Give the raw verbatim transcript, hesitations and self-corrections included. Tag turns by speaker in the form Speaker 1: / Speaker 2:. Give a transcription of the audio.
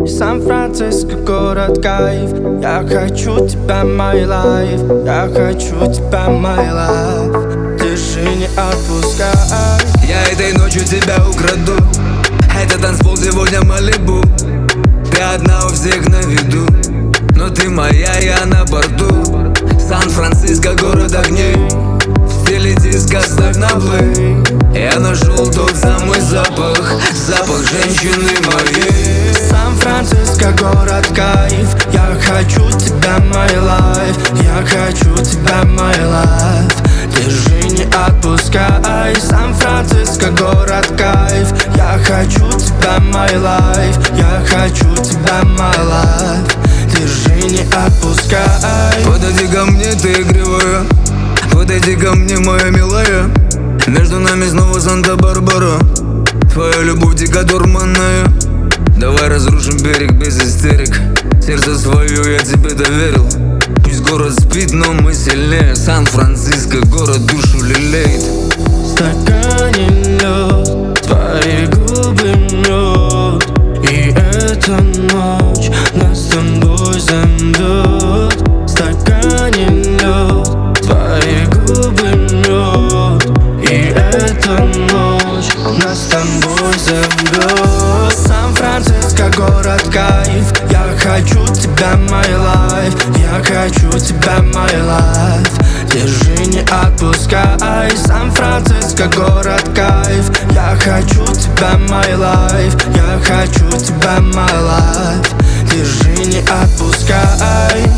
Speaker 1: Сан-Франциско, город кайф. Я хочу тебя, my life. Я хочу тебя, my life. Держи, не отпускай.
Speaker 2: Я этой ночью тебя украду. Это танцпол сегодня Малибу. Ты одна у всех на виду, но ты моя, я на борту. Сан-Франциско, город огней. В стиле диско ставь на плей. Я нашел тот самый запах, запах женщины моей.
Speaker 1: Сан-Франциско, город кайф. Я хочу тебя, my life. Я хочу тебя, my life. Держи, не отпускай. Сан-Франциско, город кайф. Я хочу тебя, my life. Я хочу тебя, my life. Держи, не отпускай.
Speaker 2: Подойди ко мне, ты игривая. Подойди ко мне, моя милая. Между нами снова Санта-Барбара. Твоя любовь дико дурманная. Давай разрушим берег без истерик. Сердце свое я тебе доверил. Пусть город спит, но мы сильнее. Сан-Франциско, город душу лелеет.
Speaker 1: В стакане лед, твои губы мед. И эта ночь нас с тобой замнет. В стакане лед, твои губы мед. И эта ночь нас с тобой замнет. Сан-Франциско, город кайф. Я хочу тебя, my life. Я хочу тебя, my life. Держи, не отпускай. Сан-Франциско, город кайф. Я хочу тебя, my life. Я хочу тебя, my life. Держи, не отпускай.